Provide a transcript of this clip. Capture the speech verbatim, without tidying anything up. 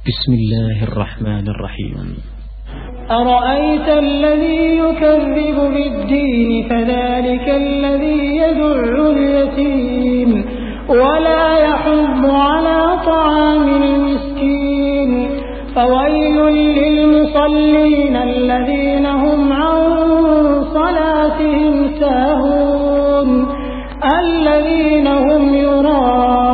بسم الله الرحمن الرحيم. أرأيت الذي يكذب بالدين فذلك الذي يدع اليتيم ولا يحض على طعام المسكين فويل للمصلين الذين هم عن صلاتهم ساهون الذين هم يراءون